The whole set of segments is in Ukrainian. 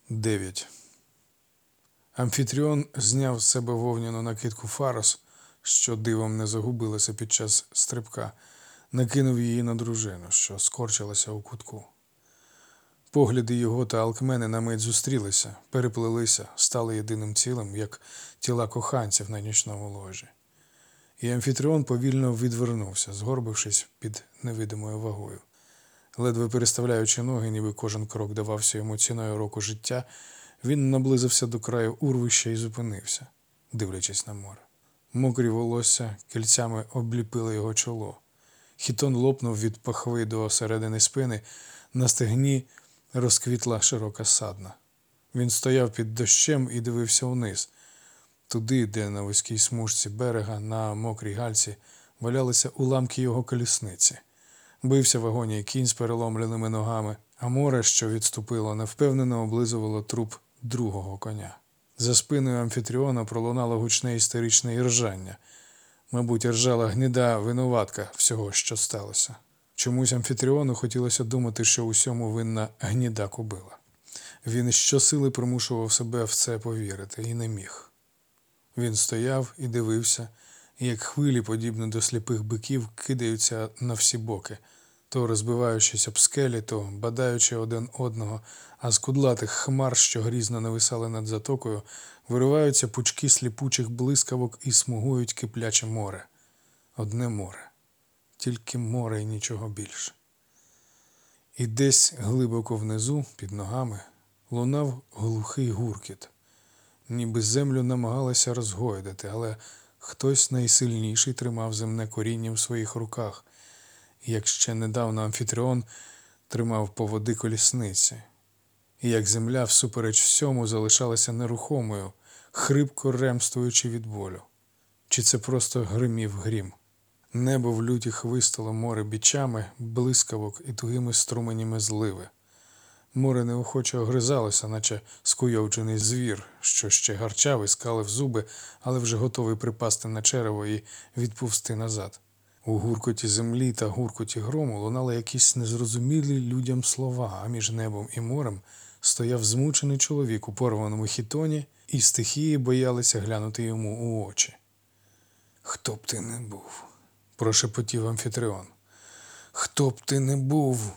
9. Амфітріон зняв з себе вовняну накидку Фарос, що дивом не загубилася під час стрибка, накинув її на дружину, що скорчилася у кутку. Погляди його та Алкмени на мить зустрілися, переплелися, стали єдиним цілим, як тіла коханців на нічному ложі. І Амфітріон повільно відвернувся, згорбившись під невидимою вагою. Ледве переставляючи ноги, ніби кожен крок давався йому ціною року життя, він наблизився до краю урвища і зупинився, дивлячись на море. Мокрі волосся кільцями обліпили його чоло. Хітон лопнув від пахви до середини спини, на стегні розквітла широка садна. Він стояв під дощем і дивився вниз, туди, де на вузькій смужці берега, на мокрій гальці, валялися уламки його колісниці. Бився в агонії кінь з переломленими ногами, а море, що відступило, невпевнено облизувало труп другого коня. За спиною Амфітріона пролунало гучне істеричне іржання. Мабуть, ржала гніда винуватка всього, що сталося. Чомусь Амфітріону хотілося думати, що усьому винна гніда кобила. Він щосили примушував себе в це повірити і не міг. Він стояв і дивився, як хвилі, подібно до сліпих биків, кидаються на всі боки, то розбиваючись об скелі, то бадаючи один одного, а з кудлатих хмар, що грізно нависали над затокою, вириваються пучки сліпучих блискавок і смугують кипляче море. Одне море. Тільки море і нічого більше. І десь глибоко внизу, під ногами, лунав глухий гуркіт. Ніби землю намагалися розгойдати, але хтось найсильніший тримав земне коріння в своїх руках, як ще недавно Амфітріон тримав поводи колісниці. І як земля всупереч всьому залишалася нерухомою, хрипко ремствуючи від болю. Чи це просто гримів грім? Небо в люті хвистало море бічами, блискавок і тугими струменями зливи. Море неохоче огризалося, наче скуйовджений звір, що ще гарчав і скалив зуби, але вже готовий припасти на черево і відповзти назад. У гуркоті землі та гуркоті грому лунали якісь незрозумілі людям слова, а між небом і морем стояв змучений чоловік у порваному хітоні, і стихії боялися глянути йому у очі. «Хто б ти не був?» – прошепотів Амфітріон. «Хто б ти не був?»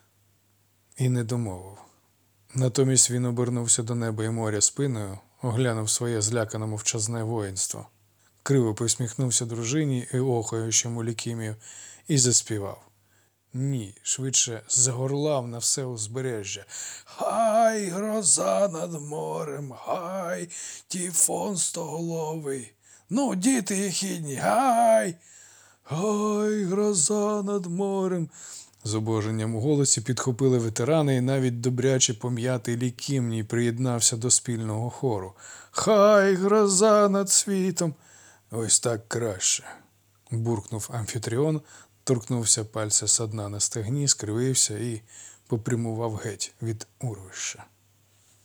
І не домовив. Натомість він обернувся до неба і моря спиною, оглянув своє злякане мовчазне воїнство. Криво посміхнувся дружині і охаючому Лікімію і заспівав. Ні, швидше загорлав на все узбережжя. «Гай, гроза над морем, гай, тіфон стоголовий! Ну, діти єхідні, гай! Гай, гроза над морем!» З обоженням у голосі підхопили ветерани, і навіть добряче пом'ятий Лікімній приєднався до спільного хору. «Хай, гроза над світом!» «Ось так краще», – буркнув Амфітріон, торкнувся пальця со дна на стегні, скривився і попрямував геть від урвища.